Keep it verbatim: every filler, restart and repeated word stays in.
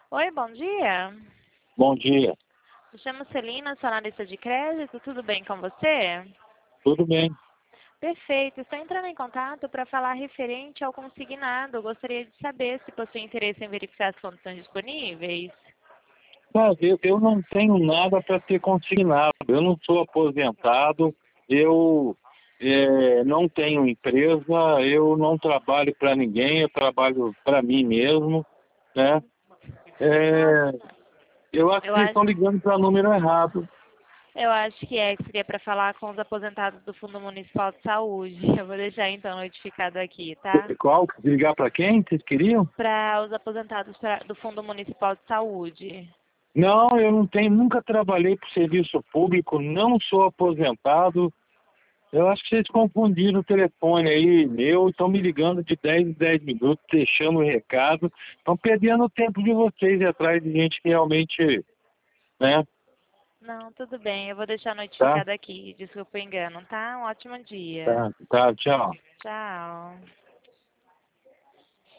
Oi, bom dia. Bom dia. Me chamo Celina, sou analista de crédito. Tudo bem com você? Tudo bem? Perfeito. Estou entrando em contato para falar referente ao consignado. Gostaria de saber se possui interesse em verificar as condições disponíveis. Mas eu, eu não tenho nada para ser consignado. Eu não sou aposentado, eu é, não tenho empresa, eu não trabalho para ninguém, eu trabalho para mim mesmo, né? É, eu acho Eu que vocês acho, estão ligando para número errado. eu acho que é que seria para falar com os aposentados do Fundo Municipal de Saúde. Eu vou deixar então notificado aqui, tá? Qual? Ligar para quem vocês queriam? Para os aposentados pra- do Fundo Municipal de Saúde. Não, eu não tenho, nunca trabalhei para o serviço público, não sou aposentado. Eu acho que vocês confundiram o telefone aí, meu, estão me ligando de dez em dez minutos, deixando o recado. Estão perdendo o tempo de vocês ir atrás de gente que realmente, né? Não, tudo bem. Eu vou deixar Tá? notificado aqui. Desculpa o engano, tá? Um ótimo dia. Tá, tá, tchau. Tchau.